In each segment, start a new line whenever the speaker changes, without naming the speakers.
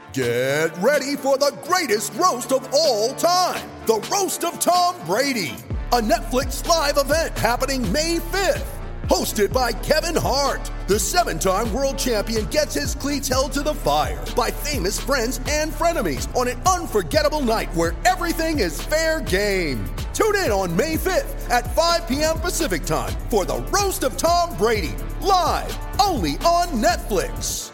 Get ready for the greatest roast of all time, the Roast of Tom Brady, a Netflix live event happening May 5th. Hosted by Kevin Hart, the 7-time world champion gets his cleats held to the fire by famous friends and frenemies on an unforgettable night where everything is fair game. Tune in on May 5th at 5 p.m. Pacific time for the Roast of Tom Brady, live only on Netflix.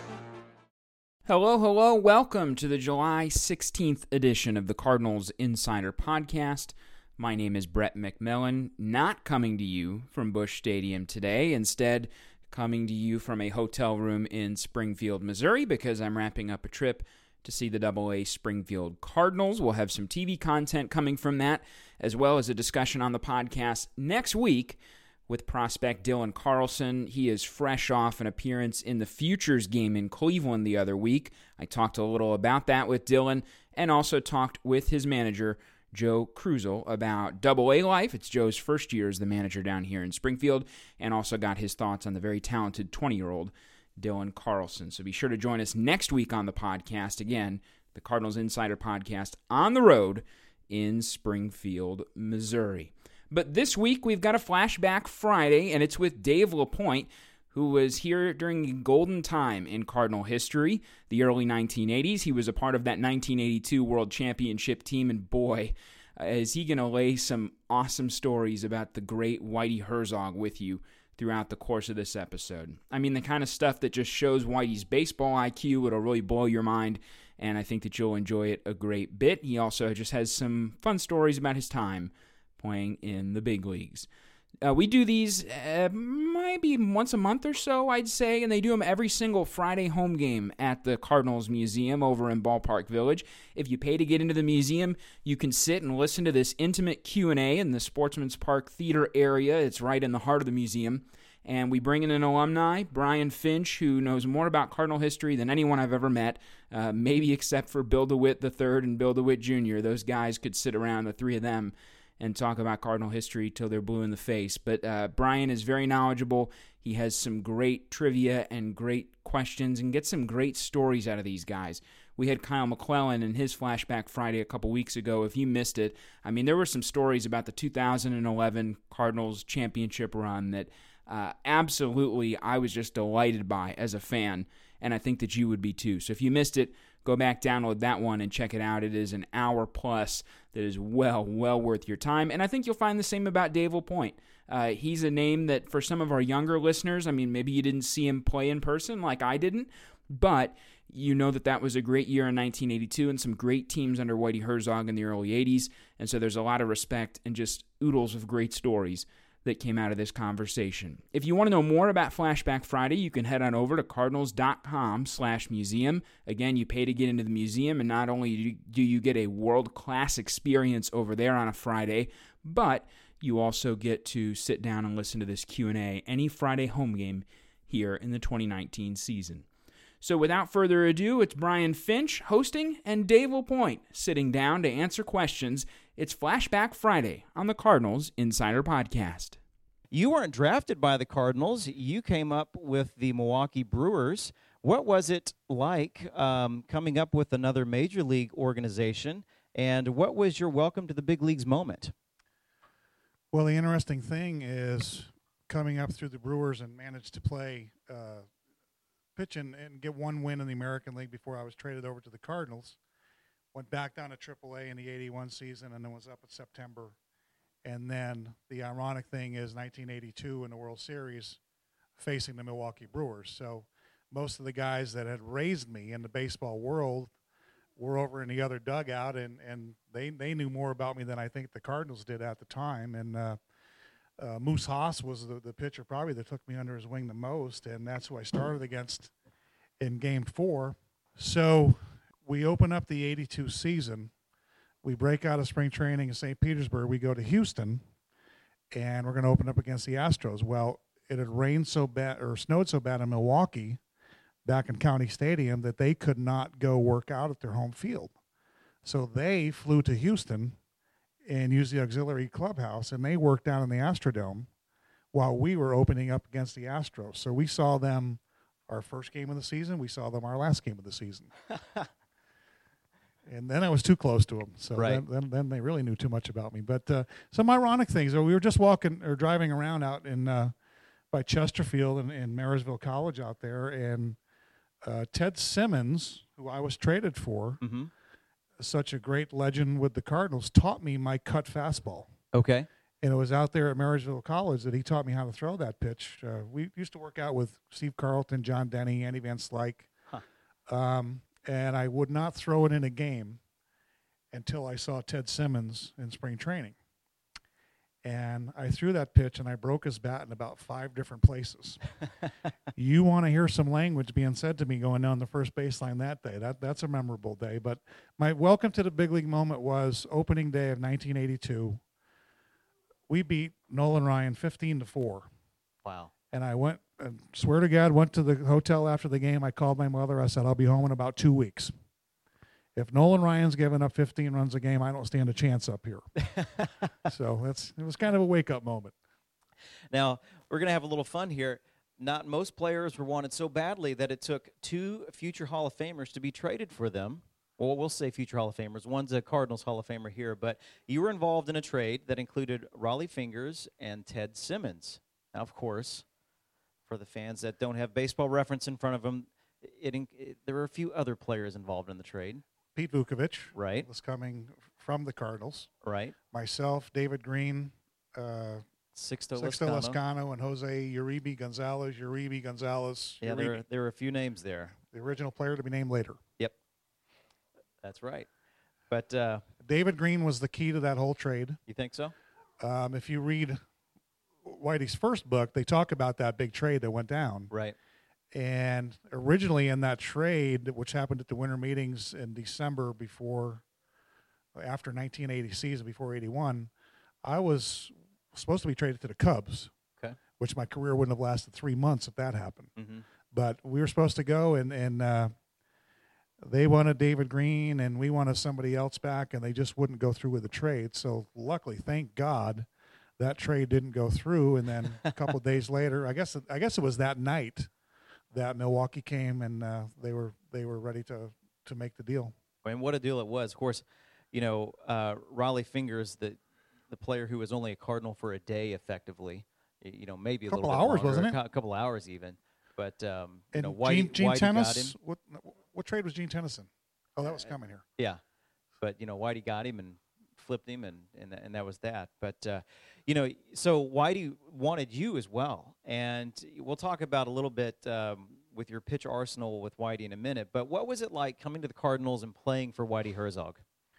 Hello. Welcome to the July 16th edition of the Cardinals Insider Podcast. My name is Brett McMillan, not coming to you from Busch Stadium today, instead coming to you from a hotel room in Springfield, Missouri, because I'm wrapping up a trip to see the AA Springfield Cardinals. We'll have some TV content coming from that, as well as a discussion on the podcast next week with prospect Dylan Carlson. He is fresh off an appearance in the Futures game in Cleveland the other week. I talked a little about that with Dylan and also talked with his manager, Joe Krusel, about AA life. It's Joe's first year as the manager down here in Springfield, and also got his thoughts on the very talented 20-year-old Dylan Carlson. So be sure to join us next week on the podcast. Again, the Cardinals Insider Podcast on the road in Springfield, Missouri. But this week, we've got a Flashback Friday, and it's with Dave LaPointe, who was here during the golden time in Cardinal history, the early 1980s. He was a part of that 1982 World Championship team, and boy, is he going to lay some awesome stories about the great Whitey Herzog with you throughout the course of this episode. I mean, the kind of stuff that just shows Whitey's baseball IQ. It'll really blow your mind, and I think that you'll enjoy it a great bit. He also just has some fun stories about his time playing in the big leagues. We do these maybe once a month or so, I'd say, and they do them every single Friday home game at the Cardinals Museum over in Ballpark Village. If you pay to get into the museum, you can sit and listen to this intimate Q&A in the Sportsman's Park Theater area. It's right in the heart of the museum. And we bring in an alumni, Brian Finch, who knows more about Cardinal history than anyone I've ever met, maybe except for Bill DeWitt III and Bill DeWitt Jr. Those guys could sit around, the three of them, and talk about Cardinal history till they're blue in the face. But Brian is very knowledgeable. He has some great trivia and great questions and gets some great stories out of these guys. We had Kyle McClellan in his Flashback Friday a couple weeks ago. If you missed it, I mean, there were some stories about the 2011 Cardinals championship run that absolutely I was just delighted by as a fan, and I think that you would be too. So if you missed it, go back, download that one, and check it out. It is an hour plus that is well worth your time. And I think you'll find the same about Dave LaPointe. He's a name that for some of our younger listeners, I mean, maybe you didn't see him play in person like I didn't, but you know that was a great year in 1982 and some great teams under Whitey Herzog in the early 80s. And so there's a lot of respect and just oodles of great stories that came out of this conversation. If you want to know more about Flashback Friday, you can head on over to cardinals.com/museum. Again, you pay to get into the museum, and not only do you get a world-class experience over there on a Friday, but you also get to sit down and listen to this Q&A any Friday home game here in the 2019 season. So without further ado, it's Brian Finch hosting and Dave LaPointe sitting down to answer questions. It's Flashback Friday on the Cardinals Insider Podcast.
You weren't drafted by the Cardinals. You came up with the Milwaukee Brewers. What was it like coming up with another major league organization, and what was your welcome to the big leagues moment?
Well, the interesting thing is coming up through the Brewers and managed to play pitch and get one win in the American League before I was traded over to the Cardinals. Went back down to AAA in the 81 season and then was up in September. And then the ironic thing is 1982 in the World Series facing the Milwaukee Brewers. So most of the guys that had raised me in the baseball world were over in the other dugout, and they knew more about me than I think the Cardinals did at the time. And Moose Haas was the pitcher probably that took me under his wing the most, and that's who I started against in Game 4. So we open up the 82 season. We break out of spring training in St. Petersburg. We go to Houston, and we're going to open up against the Astros. Well, it had rained so bad or snowed so bad in Milwaukee back in County Stadium that they could not go work out at their home field. So they flew to Houston and used the auxiliary clubhouse, and they worked out in the Astrodome while we were opening up against the Astros. So we saw them our first game of the season. We saw them our last game of the season. And then I was too close to them, so
Right.
then they really knew too much about me. But some ironic things. We were just driving around out in by Chesterfield in Marysville College out there, and Ted Simmons, who I was traded for,
Mm-hmm.
such a great legend with the Cardinals, taught me my cut fastball.
Okay.
And it was out there at Marysville College that he taught me how to throw that pitch. We used to work out with Steve Carlton, John Denny, Andy Van Slyke. And I would not throw it in a game until I saw Ted Simmons in spring training. And I threw that pitch, and I broke his bat in about 5 different places. You want to hear some language being said to me going down the first baseline that day. That's a memorable day. But my welcome to the big league moment was opening day of 1982. We beat Nolan Ryan 15-4.
Wow.
And I went, and swear to God, went to the hotel after the game. I called my mother. I said, I'll be home in about 2 weeks. If Nolan Ryan's giving up 15 runs a game, I don't stand a chance up here. So it was kind of a wake-up moment.
Now, we're going to have a little fun here. Not most players were wanted so badly that it took 2 future Hall of Famers to be traded for them. Well, we'll say future Hall of Famers. One's a Cardinals Hall of Famer here, but you were involved in a trade that included Raleigh Fingers and Ted Simmons. Now, of course, for the fans that don't have Baseball Reference in front of them, there were a few other players involved in the trade.
Pete Vukovich
Right.
was coming from the Cardinals.
Right.
Myself, David Green,
Sixto
Sixto
Lezcano.
Lezcano, and Jose Uribe Gonzalez.
Yeah,
Uribe,
there were a few names there.
the original player to be named later.
Yep. That's right. But
David Green was the key to that whole trade.
you think so?
If you read Whitey's first book, they talk about that big trade that went down.
Right.
And originally in that trade, which happened at the winter meetings in December after 1980 season, before 81, I was supposed to be traded to the Cubs,
Okay.
which my career wouldn't have lasted 3 months if that happened.
Mm-hmm.
But we were supposed to go, and they wanted David Green, and we wanted somebody else back, and they just wouldn't go through with the trade. So luckily, thank God, that trade didn't go through. And then a couple of days later, I guess it was that night that Milwaukee came, and they were ready to make the deal.
And what a deal it was. Of course, Raleigh Fingers, the player who was only a Cardinal for a day, effectively. Maybe a
Couple
little bit
hours,
longer,
wasn't it?
A couple hours even. But
And
Whitey
Gene
got him.
Tennis, what trade was Gene Tennyson? Oh, that was coming here.
Yeah, but Whitey got him and flipped him, and that was that. But so Whitey wanted you as well, and we'll talk about a little bit with your pitch arsenal with Whitey in a minute. But what was it like coming to the Cardinals and playing for Whitey Herzog?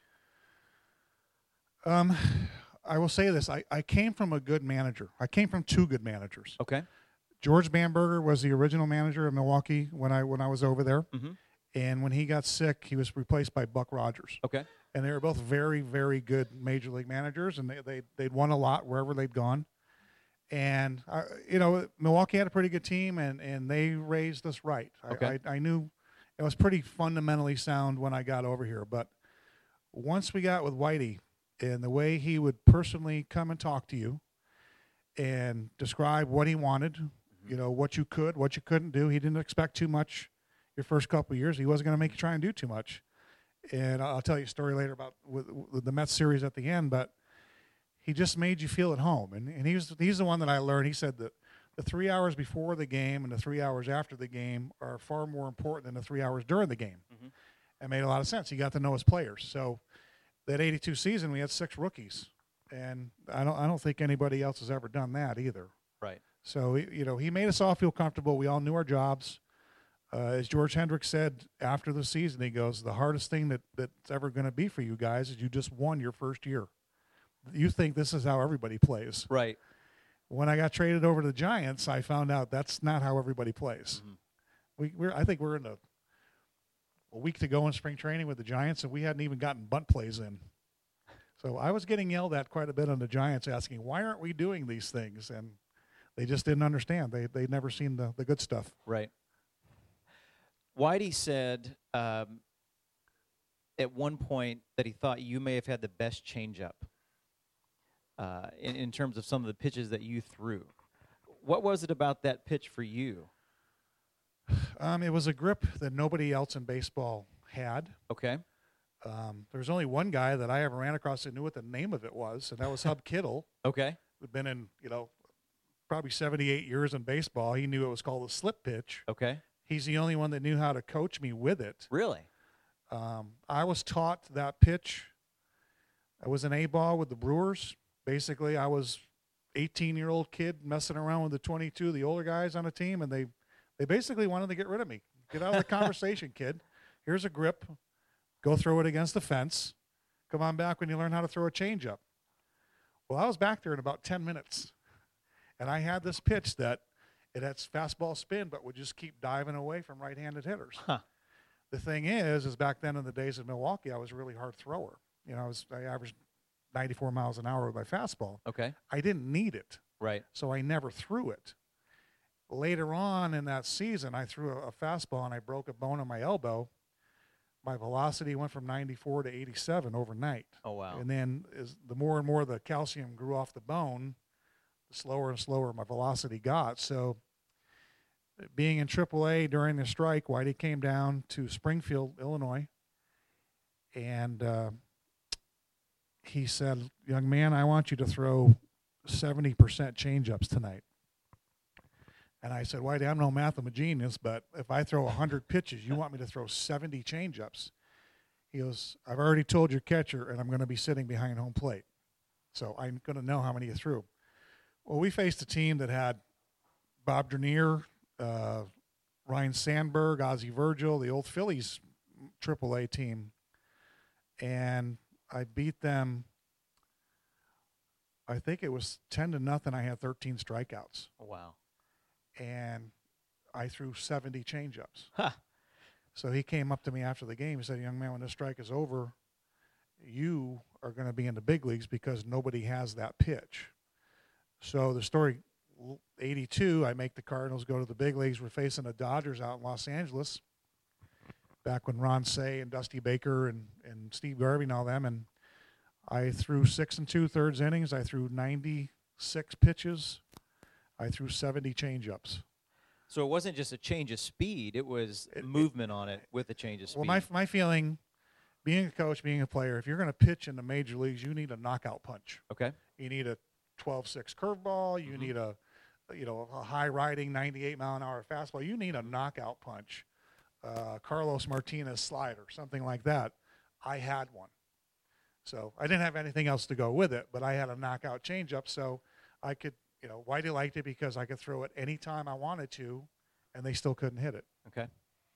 I will say this: I came from a good manager. I came from 2 good managers.
Okay.
George Bamberger was the original manager of Milwaukee when I was over there,
Mm-hmm.
and when he got sick, he was replaced by Buck Rogers.
Okay.
And they were both very, very good major league managers, and they'd won a lot wherever they'd gone. And Milwaukee had a pretty good team, and they raised us right.
Okay.
I knew it was pretty fundamentally sound when I got over here, but once we got with Whitey, and the way he would personally come and talk to you and describe what he wanted, what you could, what you couldn't do. He didn't expect too much your first couple of years. He wasn't going to make you try and do too much. And I'll tell you a story later about with the Mets series at the end, but he just made you feel at home. And he's the one that I learned. He said that the 3 hours before the game and the 3 hours after the game are far more important than the 3 hours during the game.
Mm-hmm.
It made a lot of sense. He got to know his players. So that 82 season, we had 6 rookies. And I don't think anybody else has ever done that either.
Right.
So he made us all feel comfortable. We all knew our jobs. As George Hendricks said after the season, he goes, "The hardest thing that's ever going to be for you guys is you just won your first year. You think this is how everybody plays."
Right.
When I got traded over to the Giants, I found out that's not how everybody plays. Mm-hmm. I think we're in a week to go in spring training with the Giants, and we hadn't even gotten bunt plays in. So I was getting yelled at quite a bit on the Giants, asking, why aren't we doing these things? And they just didn't understand. They'd never seen the good stuff.
Right. Whitey said at one point that he thought you may have had the best changeup in terms of some of the pitches that you threw. What was it about that pitch for you?
It was a grip that nobody else in baseball had.
Okay.
There was only one guy that I ever ran across that knew what the name of it was, and that was Hub Kittle,
Okay.
who'd been in, probably 78 years in baseball. He knew it was called a slip pitch.
Okay.
He's the only one that knew how to coach me with it.
Really?
I was taught that pitch. I was an A-ball with the Brewers. Basically, I was 18-year-old kid messing around with the 22, the older guys on the team, and they basically wanted to get rid of me. Get out of the conversation, kid. Here's a grip. Go throw it against the fence. Come on back when you learn how to throw a changeup. Well, I was back there in about 10 minutes, and I had this pitch that it had fastball spin but would just keep diving away from right-handed hitters.
Huh.
The thing is back then in the days of Milwaukee, I was a really hard thrower. I averaged 94 miles an hour with my fastball.
Okay.
I didn't need it,
Right.
so I never threw it. Later on in that season, I threw a fastball and I broke a bone in my elbow. My velocity went from 94 to 87 overnight.
Oh, wow.
And then as the more and more the calcium grew off the bone, the slower and slower my velocity got. So being in AAA during the strike, Whitey came down to Springfield, Illinois, and he said, "Young man, I want you to throw 70% changeups tonight." And I said, "Whitey, I'm no mathematician, but if I throw 100 pitches, you want me to throw 70 changeups?" He goes, "I've already told your catcher, and I'm going to be sitting behind home plate, so I'm going to know how many you threw." Well, we faced a team that had Bob Dernier, Ryan Sandberg, Ozzie Virgil, the old Phillies AAA team, and I beat them. I think it was 10-0. I had 13 strikeouts,
Oh, wow.
and I threw 70 changeups.
Huh.
So he came up to me after the game. He said, "Young man, when this strike is over, you are going to be in the big leagues because nobody has that pitch." So the story, 82, I make the Cardinals go to the big leagues. We're facing the Dodgers out in Los Angeles, back when Ron Cey and Dusty Baker and Steve Garvey and all them. And I threw 6 2/3 innings. I threw 96 pitches. I threw 70 changeups.
So it wasn't just a change of speed; it was movement on it with a change of speed.
Well, my feeling, being a coach, being a player, if you're going to pitch in the major leagues, you need a knockout punch.
Okay.
You need a 12-6 curveball. You need a high riding 98-mile-an-hour fastball. You need a knockout punch. Carlos Martinez slider, something like that. I had one. So I didn't have anything else to go with it, but I had a knockout changeup, so I could, Whitey liked it because I could throw it any time I wanted to, and they still couldn't hit it.
Okay.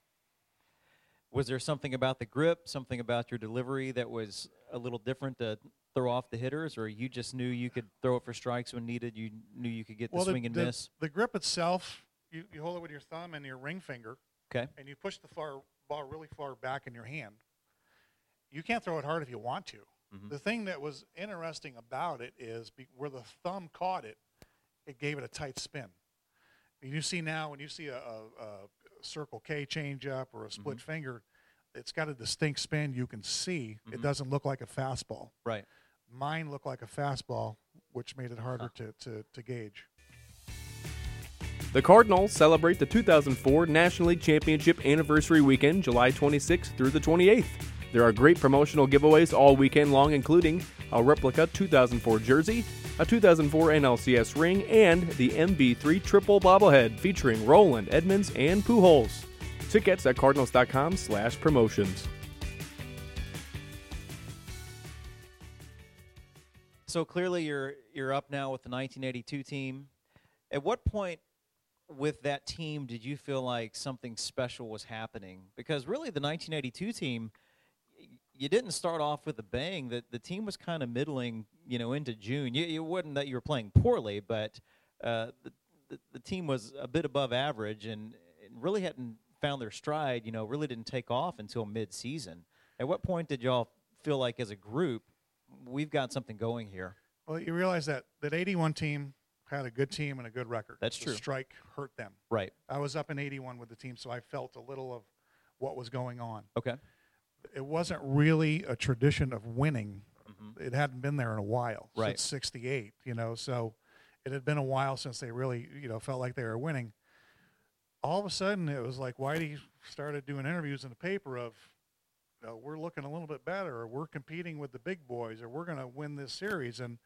Was there something about the grip, something about your delivery that was a little different to throw off the hitters, or you just knew you could throw it for strikes when needed? You knew you could get the swing and miss?
The grip itself, you hold it with your thumb and your ring finger,
Okay.
and you push the ball really far back in your hand. You can't throw it hard if you want to.
Mm-hmm.
The thing that was interesting about it is where the thumb caught it, it gave it a tight spin. You see now when you see a Circle K changeup or a split finger, it's got a distinct spin you can see. It doesn't look like a fastball.
Right.
Mine looked like a fastball, which made it harder to gauge.
The Cardinals celebrate the 2004 National League Championship Anniversary Weekend, July 26th through the 28th. There are great promotional giveaways all weekend long, including a replica 2004 jersey, a 2004 NLCS ring, and the MV3 triple bobblehead featuring Roland, Edmonds, and Pujols. Tickets at cardinals.com/promotions.
So clearly you're up now with the 1982 team. At what point with that team did you feel like something special was happening? Because really the 1982 team, you didn't start off with a bang. The team was kind of middling, into June. It wasn't that you were playing poorly, but the team was a bit above average and really hadn't found their stride, really didn't take off until mid-season. At what point did y'all feel like as a group, we've got something going here?
Well, you realize that 81 team had a good team and a good record.
That's
the
true.
Strike hurt them.
Right.
I was up in 81 with the team, so I felt a little of what was going on.
Okay.
It wasn't really a tradition of winning. It hadn't been there in a while,
Right.
since 68, so it had been a while since they really, felt like they were winning. All of a sudden, it was like Whitey started doing interviews in the paper of, we're looking a little bit better, or we're competing with the big boys, or we're going to win this series. And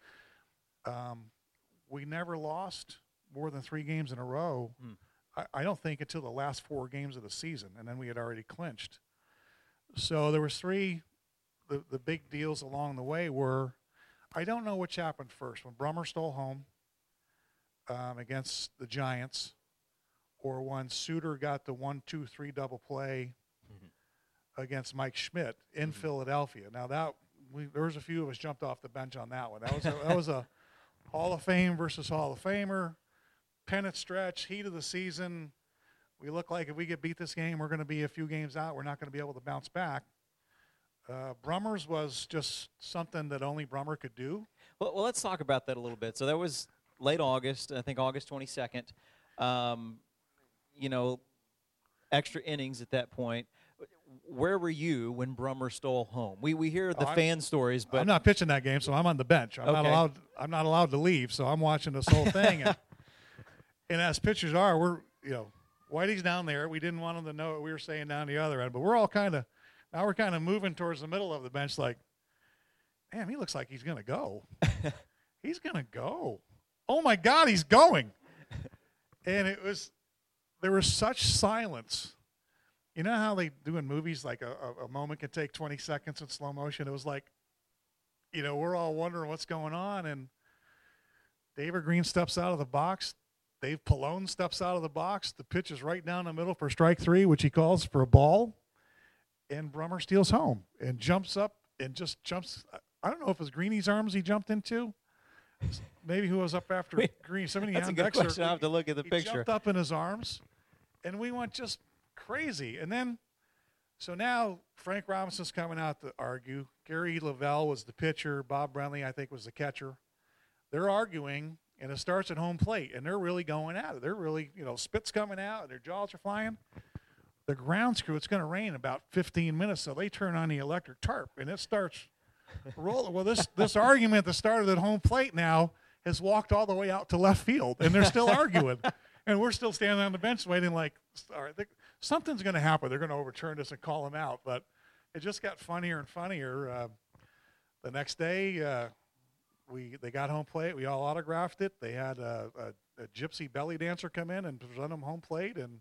we never lost more than 3 games in a row. I don't think until the last 4 games of the season, and then we had already clinched. So there was 3. The big deals along the way were, I don't know which happened first, when Brummer stole home against the Giants, or when Suter got the 1-2-3 double play against Mike Schmidt in Philadelphia. Now there was a few of us jumped off the bench on that one. That was a Hall of Fame versus Hall of Famer, pennant stretch, heat of the season. We look like if we get beat this game, we're going to be a few games out. We're not going to be able to bounce back. Brummer's was just something that only Brummer could do.
Well, let's talk about that a little bit. So that was late August, I think August 22nd. Extra innings at that point. Where were you when Brummer stole home? We hear the fan stories, but
I'm not pitching that game, so I'm on the bench. I'm not allowed to leave, so I'm watching this whole thing. And as pitchers are, we're Whitey's down there. We didn't want him to know what we were saying down the other end, but we're kind of moving towards the middle of the bench, like, damn, he looks like he's gonna go. He's gonna go. Oh my God, he's going. And there was such silence. You know how they do in movies, like a moment can take 20 seconds in slow motion? It was like, we're all wondering what's going on. And David Green steps out of the box. Dave Pallone steps out of the box. The pitch is right down the middle for strike 3, which he calls for a ball. And Brummer steals home and jumps up and just jumps. I don't know if it was Greeny's arms he jumped into. Maybe who was up after Green. Somebody
that's
on
a good
Dexter.
question. I'll have to look at the picture.
He jumped up in his arms, and we went just crazy. And then, so now Frank Robinson's coming out to argue. Gary Lavelle was the pitcher. Bob Brenly, I think, was the catcher. They're arguing, and it starts at home plate, and they're really going at it. They're really, spit's coming out, and their jaws are flying. The grounds crew, it's going to rain in about 15 minutes, so they turn on the electric tarp, and it starts rolling. Well, this argument that started at home plate now has walked all the way out to left field, and they're still arguing. And we're still standing on the bench waiting like, all right, something's going to happen. They're going to overturn this and call him out. But it just got funnier and funnier. The next day, they got home plate. We all autographed it. They had a gypsy belly dancer come in and present them home plate, and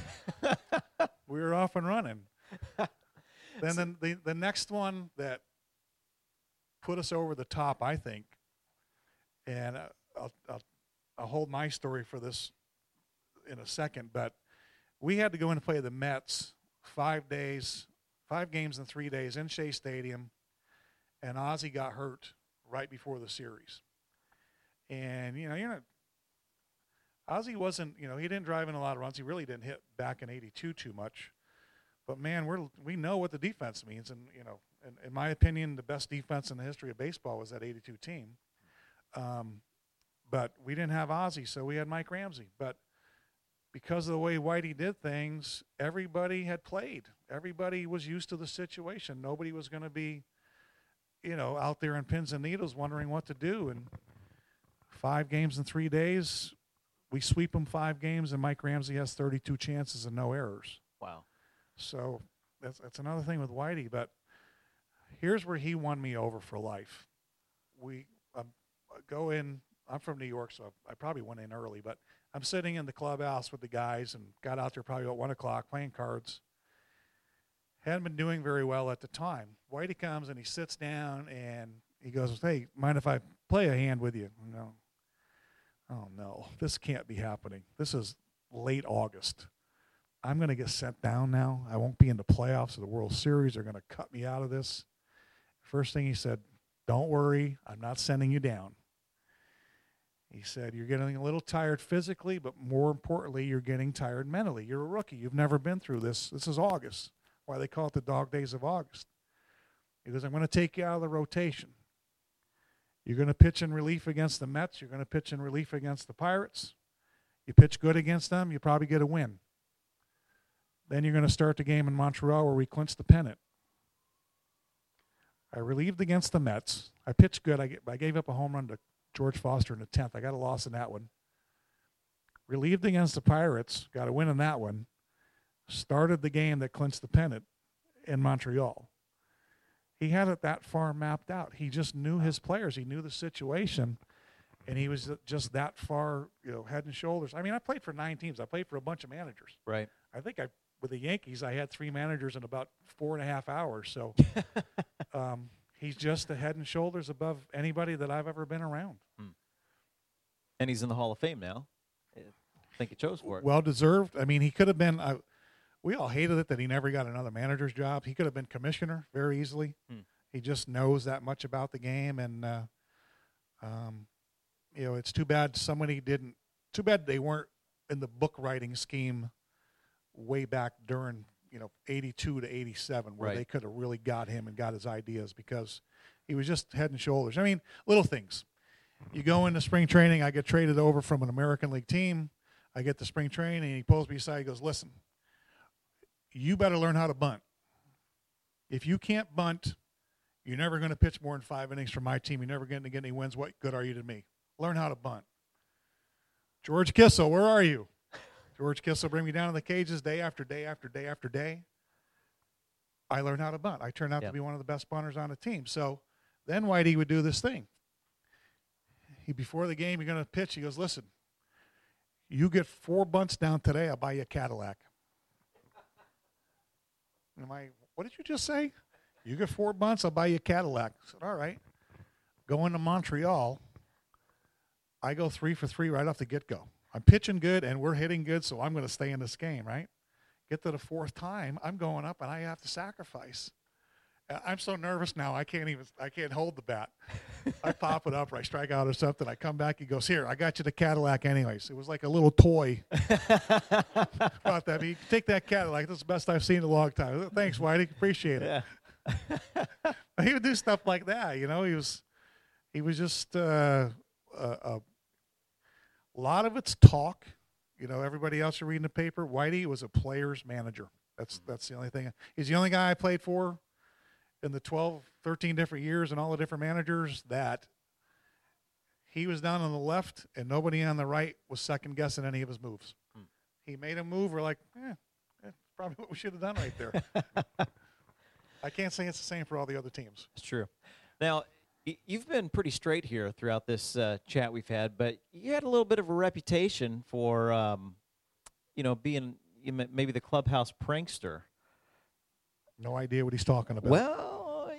we were off and running. Then the next one that put us over the top, I think, and I'll hold my story for this in a second, but we had to go in and play the Mets 5 games in 3 days in Shea Stadium, and Ozzie got hurt right before the series. And, Ozzie wasn't, he didn't drive in a lot of runs. He really didn't hit back in 82 too much. But, man, we know what the defense means. And, in my opinion, the best defense in the history of baseball was that 82 team. But we didn't have Ozzie, so we had Mike Ramsey. But because of the way Whitey did things, everybody had played. Everybody was used to the situation. Nobody was going to be, out there in pins and needles wondering what to do. And 5 games in 3 days, we sweep them 5 games, and Mike Ramsey has 32 chances and no errors.
Wow.
So that's another thing with Whitey. But here's where he won me over for life. We go in. I'm from New York, so I probably went in early, but I'm sitting in the clubhouse with the guys and got out there probably about 1 o'clock playing cards. Hadn't been doing very well at the time. Whitey comes and he sits down and he goes, "Hey, mind if I play a hand with you?" No. Oh, no, this can't be happening. This is late August. I'm going to get sent down now. I won't be in the playoffs of the World Series. They're going to cut me out of this. First thing he said, "Don't worry, I'm not sending you down." He said, "You're getting a little tired physically, but more importantly, you're getting tired mentally. You're a rookie. You've never been through this. This is August, why they call it the dog days of August." He goes, "I'm going to take you out of the rotation. You're going to pitch in relief against the Mets. You're going to pitch in relief against the Pirates. You pitch good against them, you probably get a win. Then you're going to start the game in Montreal where we clinch the pennant." I relieved against the Mets. I pitched good. I gave up a home run to George Foster in the 10th. I got a loss in that one. Relieved against the Pirates. Got a win in that one. Started the game that clinched the pennant in Montreal. He had it that far mapped out. He just knew his players. He knew the situation, and he was just that far, head and shoulders. I mean, I played for 9 teams. I played for a bunch of managers.
Right.
I think with the Yankees, I had 3 managers in about 4.5 hours. So he's just the head and shoulders above anybody that I've ever been around.
And he's in the Hall of Fame now. I think he chose for it.
Well deserved. I mean, he could have been. We all hated it that he never got another manager's job. He could have been commissioner very easily. He just knows that much about the game, and it's too bad somebody didn't. Too bad they weren't in the book writing scheme way back during 82 to 87, where
Right.
they could have really got him and got his ideas, because he was just head and shoulders. I mean, little things. You go into spring training. I get traded over from an American League team. I get to spring training, and he pulls me aside. He goes, "Listen, you better learn how to bunt. If you can't bunt, you're never going to pitch more than 5 innings for my team. You're never going to get any wins. What good are you to me? Learn how to bunt." George Kissel, where are you? George Kissel bring me down to the cages day after day after day after day. I learned how to bunt. I turned out to be one of the best bunters on the team. So then Whitey would do this thing. Before the game, you're going to pitch. He goes, "Listen, you get 4 bunts down today, I'll buy you a Cadillac." And what did you just say? "You get 4 bunts, I'll buy you a Cadillac." I said, "All right." Going to Montreal, I go 3 for 3 right off the get-go. I'm pitching good, and we're hitting good, so I'm going to stay in this game, right? Get to the 4th time, I'm going up, and I have to sacrifice. I'm so nervous now, I can't hold the bat. I pop it up, or I strike out or something. I come back, he goes, "Here, I got you the Cadillac anyways." It was like a little toy. About that. You take that Cadillac. That's the best I've seen in a long time. "Thanks, Whitey. Appreciate it."
Yeah.
He would do stuff like that. He was just a lot of it's talk. Everybody else are reading the paper. Whitey was a player's manager. That's the only thing. He's the only guy I played for in the 12, 13 different years and all the different managers that he was down on the left and nobody on the right was second-guessing any of his moves. He made a move, we're like, that's probably what we should have done right there. I can't say it's the same for all the other teams.
It's true. Now, you've been pretty straight here throughout this chat we've had, but you had a little bit of a reputation for, being maybe the clubhouse prankster.
No idea what he's talking about.
Well,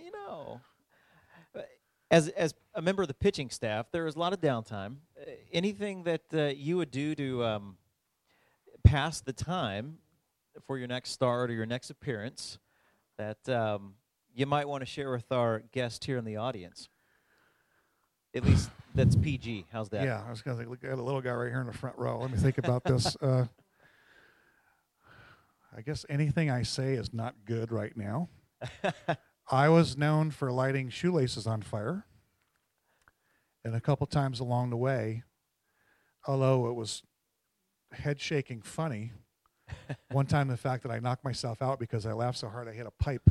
as a member of the pitching staff, there was a lot of downtime. Anything that you would do to pass the time for your next start or your next appearance that you might want to share with our guest here in the audience? At least that's PG. How's that?
Yeah, I was going to look at a little guy right here in the front row. Let me think about this. I guess anything I say is not good right now. I was known for lighting shoelaces on fire. And a couple times along the way, although it was head-shaking funny, one time the fact that I knocked myself out because I laughed so hard I hit a pipe.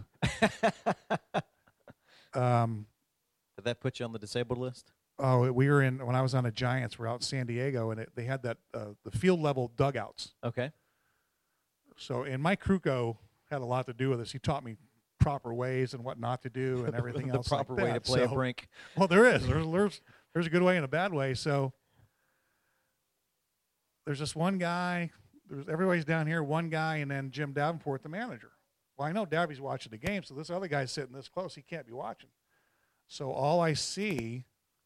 Did that put you on the disabled list?
Oh, when I was on the Giants, we're out in San Diego, and they had that the field level dugouts.
Okay.
So, and Mike Krukow had a lot to do with this. He taught me proper ways and what not to do and everything
the
else.
proper
like
way
that.
to play a brink.
Well, there is. There's a good way and a bad way. So there's this one guy. Everybody's down here. One guy, and then Jim Davenport, the manager. Well, I know Dabby's watching the game, so this other guy's sitting this close. He can't be watching. So all I see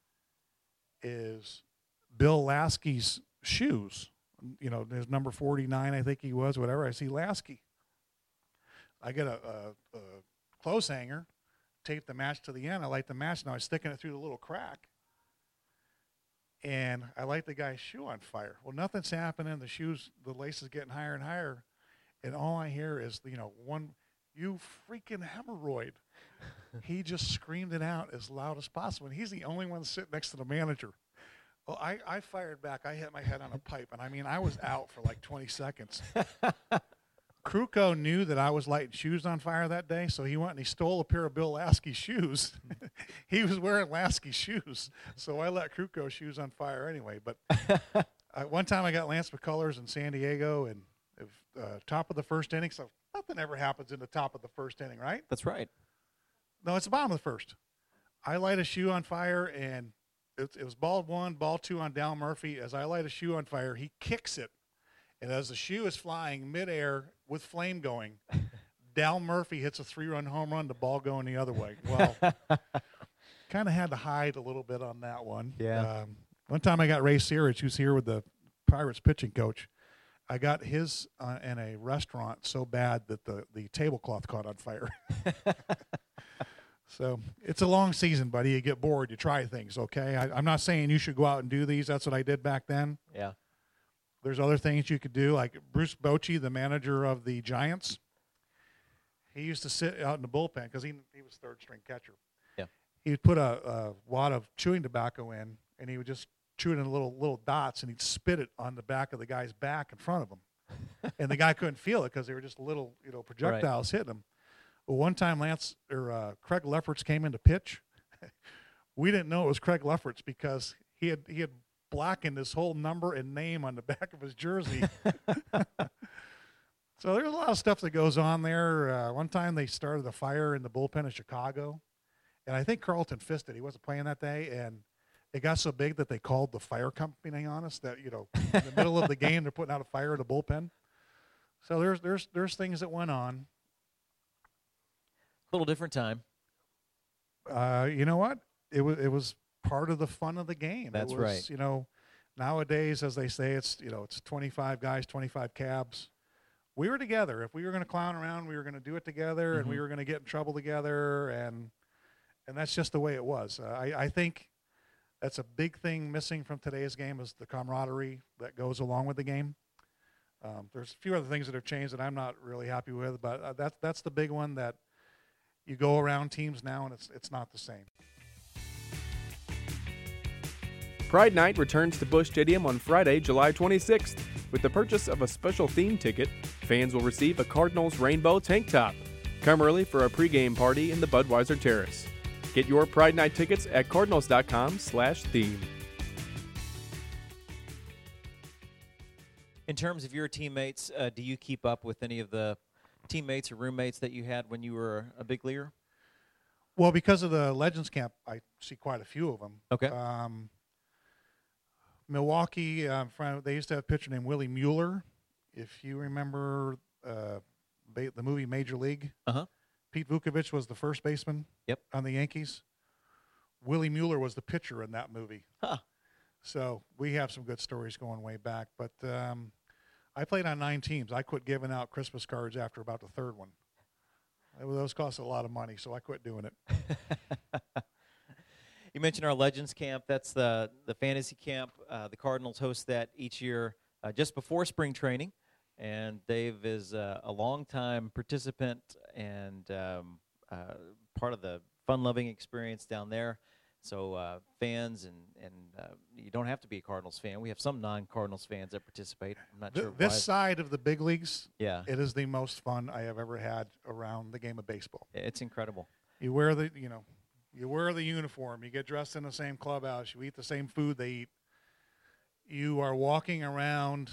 is Bill Lasky's shoes. His number 49, I think he was, whatever. I see Lasky. I get a clothes hanger, tape the match to the end. I light the match. Now I'm sticking it through the little crack. And I light the guy's shoe on fire. Well, nothing's happening. The lace is getting higher and higher. And all I hear is, one, "You freaking hemorrhoid." He just screamed it out as loud as possible. And he's the only one sitting next to the manager. Well, I fired back. I hit my head on a pipe. And, I was out for like 20 seconds. Krukow knew that I was lighting shoes on fire that day, so he went and he stole a pair of Bill Lasky shoes. He was wearing Lasky shoes, so I let Krukow's shoes on fire anyway. But one time I got Lance McCullers in San Diego, and top of the first inning, so nothing ever happens in the top of the first inning, right?
That's right.
No, it's the bottom of the first. I light a shoe on fire, and it was ball one, ball two on Dal Murphy. As I light a shoe on fire, he kicks it. And as the shoe is flying midair with flame going, Dal Murphy hits a 3-run home run, the ball going the other way. Well, kind of had to hide a little bit on that one.
Yeah.
One time I got Ray Searage, who's here with the Pirates pitching coach. I got his in a restaurant so bad that the tablecloth caught on fire. So it's a long season, buddy. You get bored. You try things, okay? I'm not saying you should go out and do these. That's what I did back then.
Yeah.
There's other things you could do, like Bruce Bochy, the manager of the Giants. He used to sit out in the bullpen because he was third-string catcher.
Yeah.
He would put a wad of chewing tobacco in, and he would just chew it in little dots, and he'd spit it on the back of the guy's back in front of him. And the guy couldn't feel it because they were just little projectiles hitting him. Well, one time Craig Lefferts came in to pitch. We didn't know it was Craig Lefferts because he had blackened his whole number and name on the back of his jersey. So there's a lot of stuff that goes on there. One time they started a fire in the bullpen in Chicago, and I think Carlton fisted. He wasn't playing that day, and it got so big that they called the fire company on us. That in the middle of the game they're putting out a fire in the bullpen. So there's things that went on.
A little different time.
You know what? It was part of the fun of the game.
That's right.
Nowadays, as they say, it's 25 guys, 25 cabs. We were together. If we were going to clown around, we were going to do it together, and we were going to get in trouble together, and that's just the way it was. I think that's a big thing missing from today's game is the camaraderie that goes along with the game. There's a few other things that have changed that I'm not really happy with, but that's the big one that you go around teams now and it's not the same.
Pride Night returns to Busch Stadium on Friday, July 26th. With the purchase of a special theme ticket, fans will receive a Cardinals rainbow tank top. Come early for a pregame party in the Budweiser Terrace. Get your Pride Night tickets at cardinals.com/theme.
In terms of your teammates, do you keep up with any of the teammates or roommates that you had when you were a big leaguer?
Well, because of the Legends Camp, I see quite a few of them.
Okay.
Milwaukee, they used to have a pitcher named Willie Mueller. If you remember the movie Major League, Pete Vukovich was the first baseman on the Yankees. Willie Mueller was the pitcher in that movie.
Huh.
So we have some good stories going way back. But I played on 9 teams. I quit giving out Christmas cards after about the third one. Those cost a lot of money, so I quit doing it.
You mentioned our Legends Camp. That's the fantasy camp. The Cardinals host that each year just before spring training. And Dave is a longtime participant and part of the fun-loving experience down there. So fans, and you don't have to be a Cardinals fan. We have some non-Cardinals fans that participate. I'm not sure
this side of the big leagues,
it
is the most fun I have ever had around the game of baseball.
It's incredible.
You wear the uniform. You get dressed in the same clubhouse. You eat the same food they eat. You are walking around.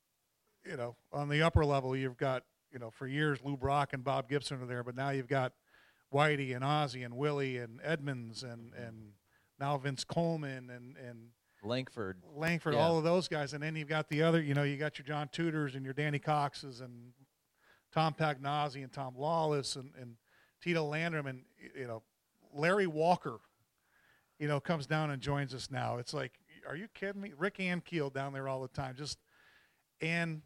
On the upper level, you've got for years Lou Brock and Bob Gibson are there, but now you've got Whitey and Ozzie and Willie and Edmonds and now Vince Coleman and
Langford,
all of those guys. And then you've got the other, you got your John Tudors and your Danny Coxes and Tom Pagnozzi and Tom Lawless and Tito Landrum and, Larry Walker, comes down and joins us now. It's like, are you kidding me? Rick Ankiel down there all the time. And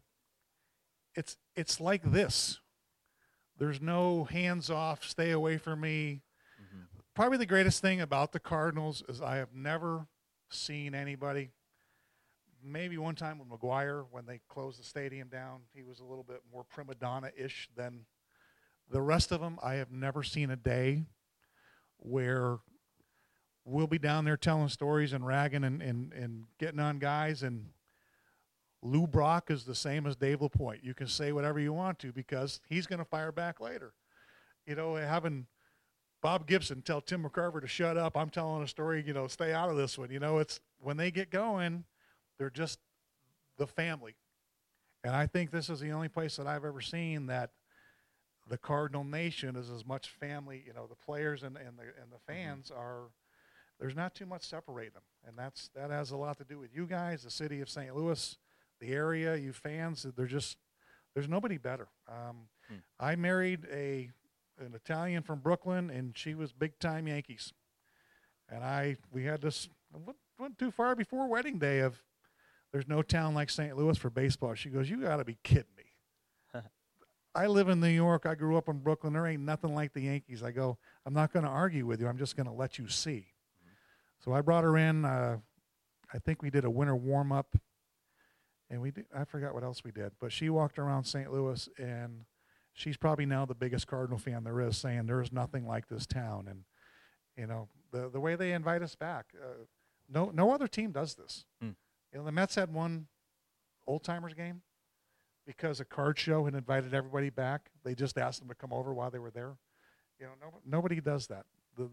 it's like this. There's no hands off, stay away from me. Mm-hmm. Probably the greatest thing about the Cardinals is I have never seen anybody, maybe one time with McGuire when they closed the stadium down, he was a little bit more prima donna-ish than the rest of them. I have never seen a day where we'll be down there telling stories and ragging and getting on guys, and Lou Brock is the same as Dave LaPointe. You can say whatever you want to because he's going to fire back later. Having Bob Gibson tell Tim McCarver to shut up, I'm telling a story, stay out of this one. It's when they get going, they're just the family. And I think this is the only place that I've ever seen that the Cardinal Nation is as much family. You know, the players and the fans are. There's not too much separating them, and that has a lot to do with you guys, the city of St. Louis, the area, you fans. There's nobody better. I married an Italian from Brooklyn, and she was big time Yankees, and we had this went too far before wedding day of there's no town like St. Louis for baseball. She goes, you got to be kidding me. I live in New York. I grew up in Brooklyn. There ain't nothing like the Yankees. I go, I'm not going to argue with you. I'm just going to let you see. So I brought her in. I think we did a winter warm-up, and I forgot what else we did. But she walked around St. Louis, and she's probably now the biggest Cardinal fan there is, saying there is nothing like this town. And, you know, the way they invite us back, no other team does this. You know, the Mets had one old-timers game because a card show had invited everybody back. They just asked them to come over while they were there. You know, nobody does that.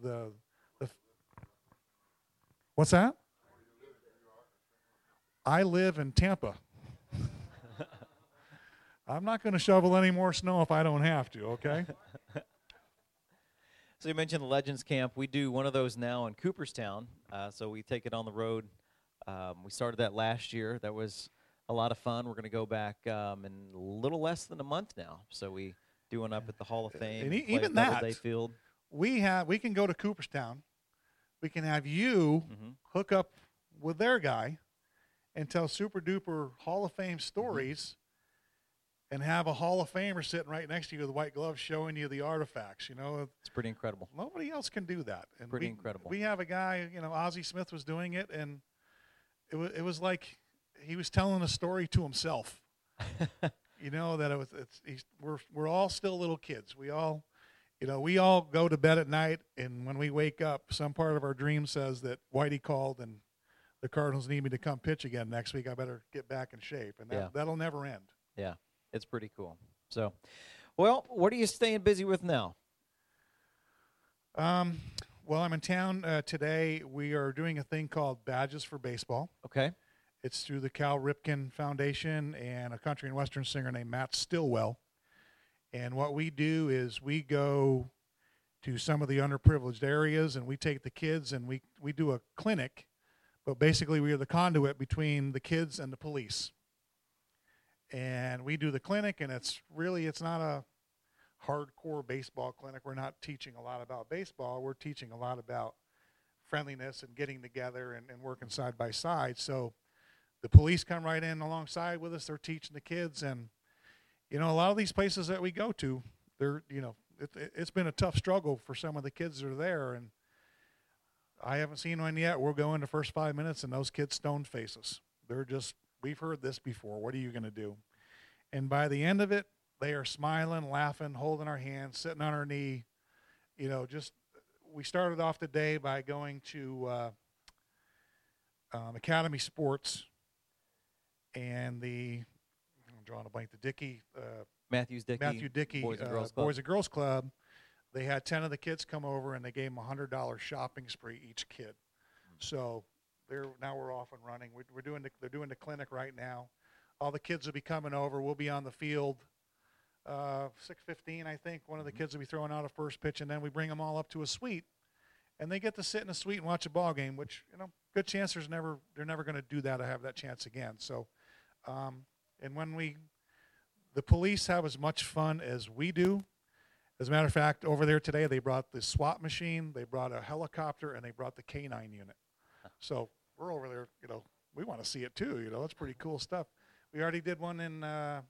What's that? I live in Tampa. I'm not going to shovel any more snow if I don't have to, okay?
So you mentioned the Legends Camp. We do one of those now in Cooperstown, so we take it on the road. We started that last year. That was a lot of fun. We're going to go back in a little less than a month now. So we do one up at the Hall of Fame.
And even that,
field.
We can go to Cooperstown. We can have you hook up with their guy and tell super-duper Hall of Fame stories and have a Hall of Famer sitting right next to you with white gloves showing you the artifacts. You know,
it's pretty incredible.
Nobody else can do that. And
pretty incredible.
We have a guy, you know, Ozzie Smith was doing it, and it was like he was telling a story to himself. You know, that we're all still little kids. We all go to bed at night, and when we wake up, some part of our dream says that Whitey called and the Cardinals need me to come pitch again next week. I better get back in shape, and that'll never end.
Yeah, it's pretty cool. So, well, what are you staying busy with now?
Well, I'm in town today. We are doing a thing called Badges for Baseball.
Okay.
It's through the Cal Ripken Foundation and a country and western singer named Matt Stillwell. And what we do is we go to some of the underprivileged areas, and we take the kids, and we do a clinic. But basically, we are the conduit between the kids and the police. And we do the clinic, and it's not a hardcore baseball clinic. We're not teaching a lot about baseball. We're teaching a lot about friendliness and getting together and working side by side. So the police come right in alongside with us. They're teaching the kids. And, you know, a lot of these places that we go to, it's been a tough struggle for some of the kids that are there. And I haven't seen one yet. We'll go in the first 5 minutes, and those kids stone face us. They're just, we've heard this before. What are you going to do? And by the end of it, they are smiling, laughing, holding our hands, sitting on our knee. You know, we started off the day by going to Academy Sports and I'm drawing a blank, the Dickey.
Matthew Dickey
Boys and Girls Club. They had 10 of the kids come over, and they gave them a $100 shopping spree each kid. So now we're off and running. They're doing the clinic right now. All the kids will be coming over. We'll be on the field 6:15, I think. One of the kids will be throwing out a first pitch, and then we bring them all up to a suite, and they get to sit in a suite and watch a ball game. Which, you know, good chance they're never going to do that or have that chance again. So, and when the police have as much fun as we do. As a matter of fact, over there today, they brought the SWAT machine, they brought a helicopter, and they brought the K-9 unit. So we're over there, you know, we want to see it too. You know, it's pretty cool stuff. We already did one in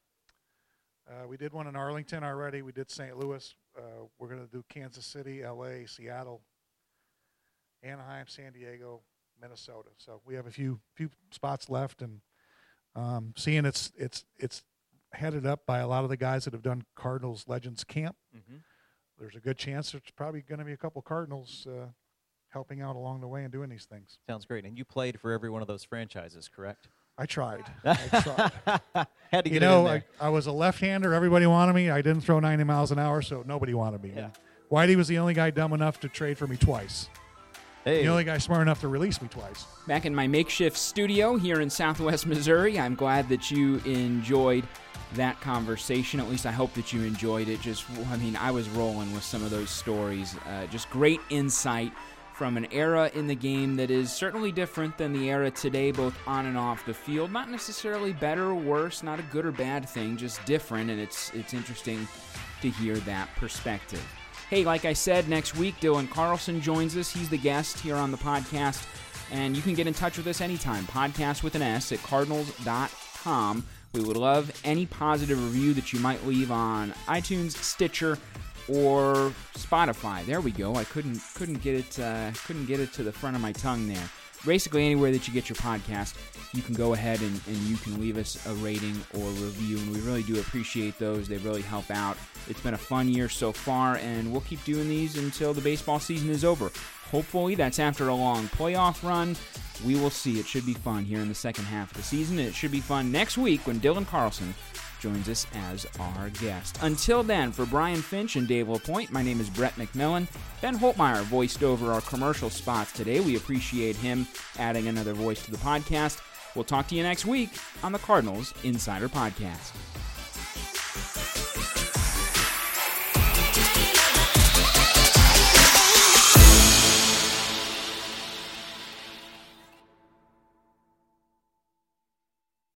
Arlington already. We did St. Louis. We're going to do Kansas City, L.A., Seattle, Anaheim, San Diego, Minnesota. So we have a few spots left, and seeing it's headed up by a lot of the guys that have done Cardinals Legends Camp. There's a good chance there's probably going to be a couple Cardinals helping out along the way and doing these things.
Sounds great. And you played for every one of those franchises, correct?
I tried.
Had to get
it in
there.
I was a left-hander. Everybody wanted me. I didn't throw 90 miles an hour, so nobody wanted me.
Yeah.
Whitey was the only guy dumb enough to trade for me twice.
Hey.
The only guy smart enough to release me twice.
Back in my makeshift studio here in Southwest Missouri, I'm glad that you enjoyed that conversation. At least I hope that you enjoyed it. I was rolling with some of those stories. Just great insight from an era in the game that is certainly different than the era today, both on and off the field. Not necessarily better or worse, not a good or bad thing, just different, and it's interesting to hear that perspective. Hey, like I said, next week, Dylan Carlson joins us. He's the guest here on the podcast, and you can get in touch with us anytime. Podcast with an S at cardinals.com. We would love any positive review that you might leave on iTunes, Stitcher, or Spotify. There we go. I couldn't get it to the front of my tongue there. Basically, anywhere that you get your podcast, you can go ahead and you can leave us a rating or review, and we really do appreciate those. They really help out. It's been a fun year so far, and we'll keep doing these until the baseball season is over. Hopefully, that's after a long playoff run. We will see. It should be fun here in the second half of the season, and it should be fun next week when Dylan Carlson joins us as our guest. Until then, for Brian Finch and Dave LaPointe, my name is Brett McMillan. Ben Holtmeyer voiced over our commercial spots today. We appreciate him adding another voice to the podcast. We'll talk to you next week on the Cardinals Insider Podcast.